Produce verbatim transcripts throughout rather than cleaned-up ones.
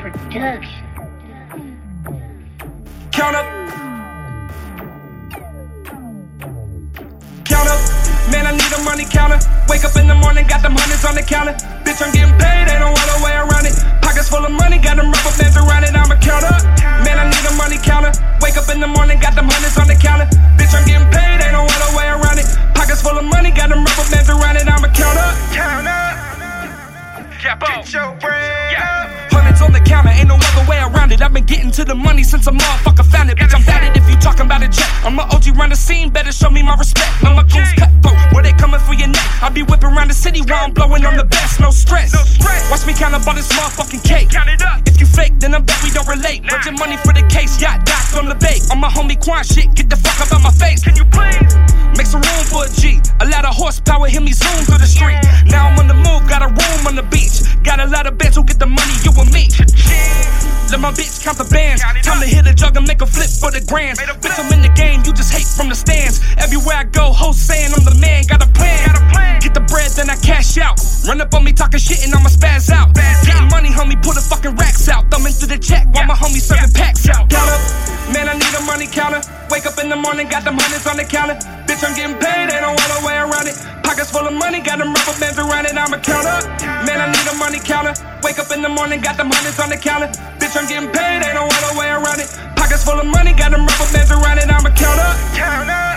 Production. Count up. Count up. Man, I need a money counter. Wake up in the morning, got them hundreds on the counter. Bitch, I'm getting paid, ain't no other way around it. Pockets full of money, got them rubber bands around it. I'ma count up. Man, I need a money counter. Wake up in the morning, got them hundreds on the counter. Bitch, I'm getting paid, ain't no other way around it. Pockets full of money, got them rubber bands around it. I'ma count up. Count up. Get your bread up. Hundreds on the counter, ain't no other way around it. I've been getting to the money since a motherfucker found it. Bitch, I'm bad at if you talking about a check. I'm a O G run the scene, better show me my respect. I'm a goose cutthroat, where they coming for your neck. I be whipping around the city while I'm blowing on the best, no stress. Watch me count up all this motherfucking cake. Count it up. If you fake, then I bet we don't relate. Budget money for the case, yacht docked on the bait. On my homie Quan shit, get the fuck up out my face. Can you please make some room for a G? A lot of horsepower, hear me zoom through the street. Now I'm on the move, got a room on the beach. Got a lot of bands who get the money, you and me. Let my bitch count the bands. Time to hit a jug and make a flip for the grands. Bitch, I'm in the game, you just hate from the stands. Everywhere I go, hoes saying I'm the man. Got a plan. Get the bread, then I cash out. Run up on me talking shit and I'ma spaz out. Getting money, homie, pull the fucking racks out. Thumbing through the check while my homie serving packs out. Count up, man, I need a money counter. Wake up in the morning, got them hundreds on the counter. Bitch, I'm getting paid, ain't no other way around it. Pockets full of money, got them rubber bands around it. I'ma count up, man, I need a money counter. Wake up in the morning, got them hundreds on the counter. Bitch, I'm getting paid, ain't no other way around it. Pockets full of money, got them rubber bands around it. I'ma count up, count up.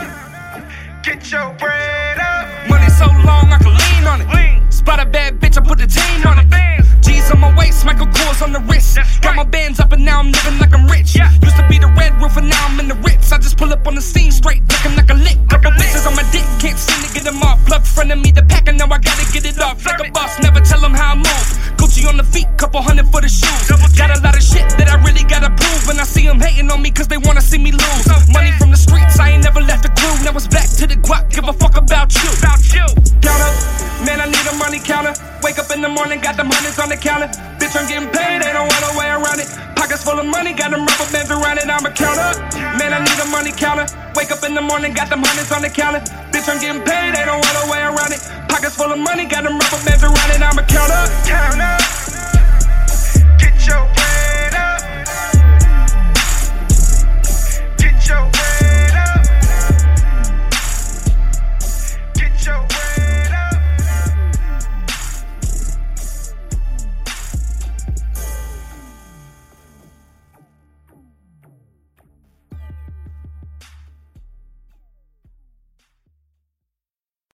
Get your bread up. Money so long, I can lean on it. Spot a bad bitch, I put the team on it. G's on my waist, Michael Kors on the wrist. Got my bands up and now I'm living like I'm rich. Used to be the red roof and now I'm in the Ritz. I just pull up on the scene straight, looking like a lick. Couple bitches on my dick, can't seem to get them off. Plug friend of me, the pack, and now I gotta get it off. Like a boss, never tell them how I move. Gucci on the feet, couple hundred for the shoes. Got a lot of shit that I really gotta prove. And I see them hating on me cause they wanna see me lose. Money from the streets, I ain't never left the crew. Now it's back to the guap, give a fuck about you. About you. Count up, man, I need a money counter. Wake up in the morning, got them hundreds on the counter. Bitch, I'm getting paid, ain't no other way around it. Pockets full of money, got them rubber bands around it. I'ma count up, man, I need a money counter. Wake up in the morning, got them hundreds on the counter. Bitch, I'm getting paid, ain't no other way around it. Pockets full of money, got them rubber bands around it. I'ma count up, count up.